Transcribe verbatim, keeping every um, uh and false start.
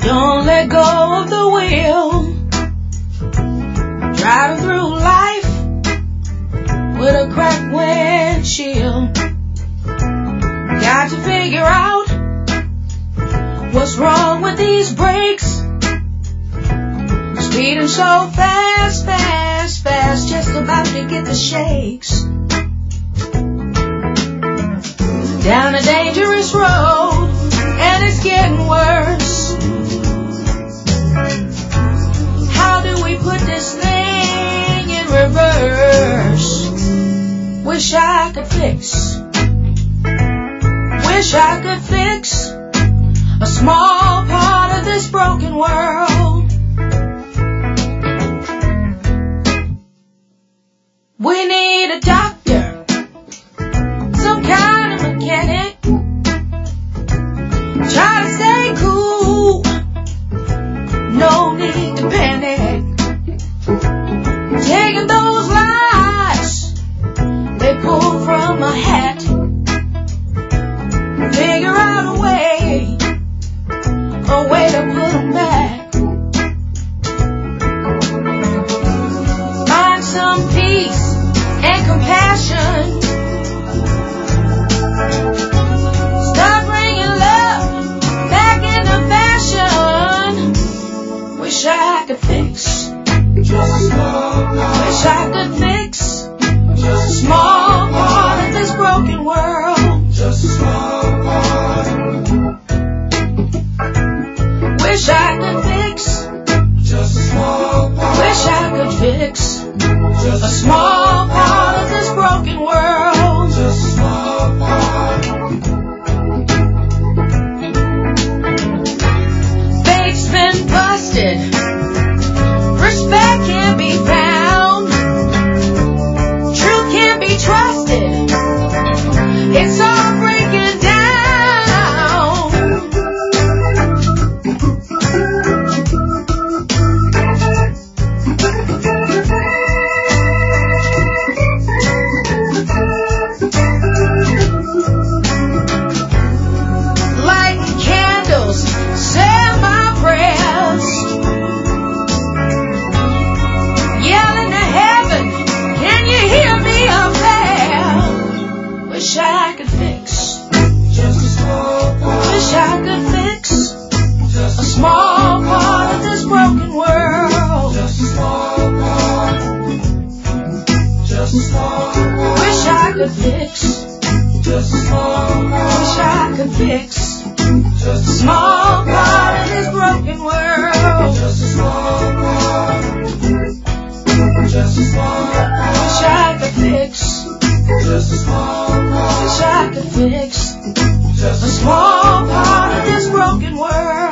Don't let go of the wheel. Driving through life with a cracked windshield. Got to figure out what's wrong with these brakes. Speeding so fast, fast, fast, just about to get the shakes. Down a dangerous road, and it's getting worse. How do we put this thing in reverse? Wish I could fix. Wish I could fix a small part of this broken world. We need a doctor, some kind of mechanic. Try to stay cool, no need to panic. Taking those lies they pull from a hat. Figure out a way, a way to put them back. Find some peace and compassion. Start bringing love back into fashion. Wish I could fix. Just wish I could fix just a small part of this broken world. Just a small part. Wish I could fix just a small part. Wish I could fix just a small part of this broken world. Just a small part. Faith's been busted. Respect can't be found. Truth can't be trusted. It's all breaking down. Lighting candles, say my prayers. Yelling to heaven, can you hear me up there? Wish I could fix just a small part. Wish I could fix just a small part of this broken world. Just a small part. Just a small part. Wish I could fix just a small part. Wish I could fix just a small part of this broken world. Just a small part. Just a small part. Wish I could fix just a small part. Wish I could fix just a small part of this broken world.